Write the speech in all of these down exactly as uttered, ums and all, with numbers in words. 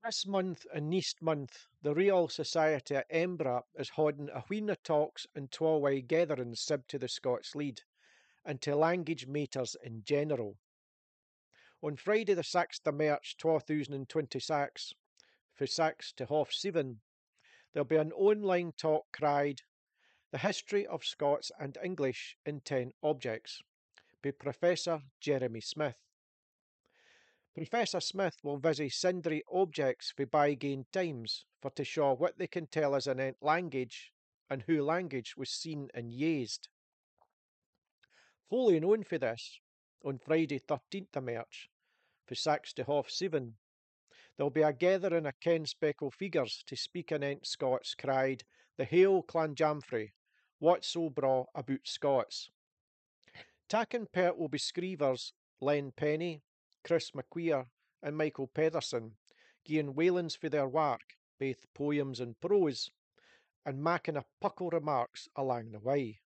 This month and next month, the Real Society at Embra is holding a wheen of talks and twa-way gatherings sib to the Scots Lead, and to language matters in general. On Friday the sixth of March two thousand twenty-six, from six to half seven, there'll be an online talk cried The History of Scots and English in ten Objects by Professor Jeremy Smith. Professor Smith will visit sundry objects for bygone times for to show what they can tell us in language and who language was seen and used. Following on for this, on Friday thirteenth of March, for six to half seven, there'll be a gathering of ken speckle figures to speak anent Scots cried the Hail Clanjamfray, what's so braw about Scots. Tacken pert will be screevers Len Penny, Chris McQueer, and Michael Pedersen, gieing Waylands for their work, both poems and prose, and making a puckle remarks along the way.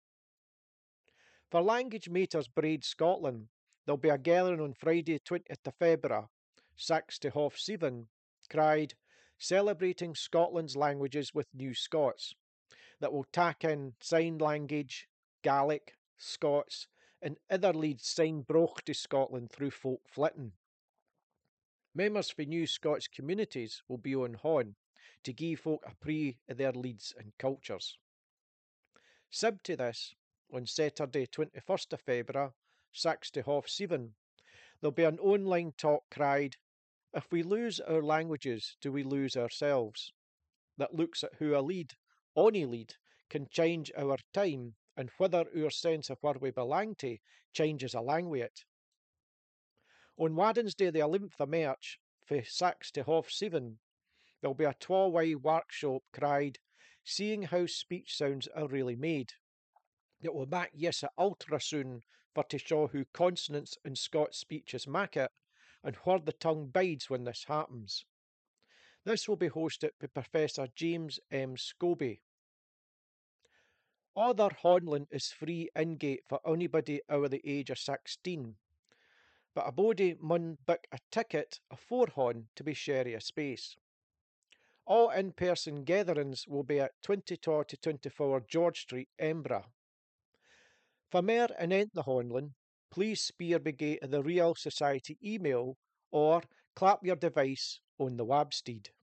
For Language Matters Braid Scotland, there'll be a gathering on Friday twentieth of February, six to half seven, cried Celebrating Scotland's Languages with New Scots, that will tack in sign language, Gaelic, Scots, and other leads sign broch to Scotland through folk flitting. Members for new Scots communities will be on horn to give folk a pre of their leads and cultures. Sib to this, on Saturday twenty-first of February, six to half seven, there'll be an online talk cried If we lose our languages, do we lose ourselves? That looks at who a lead, ony lead, can change our time and whether our sense of where we belong to changes along with it. On Wednesday the eleventh of March, from six to half seven, there'll be a twa-way workshop cried Seeing How Speech Sounds Are Really Made. It will make use of ultrasound for to show how consonants in Scots speeches make it and where the tongue bides when this happens. This will be hosted by Professor James M. Scobie. Other Honlin is free ingate for anybody over the age of sixteen, but a body mun book a ticket aforehand to be share a space. All in-person gatherings will be at twenty-two to twenty-four George Street, Embra. For more anent the Honlin, please spear begate the Real Society email or clap your device on the websteed.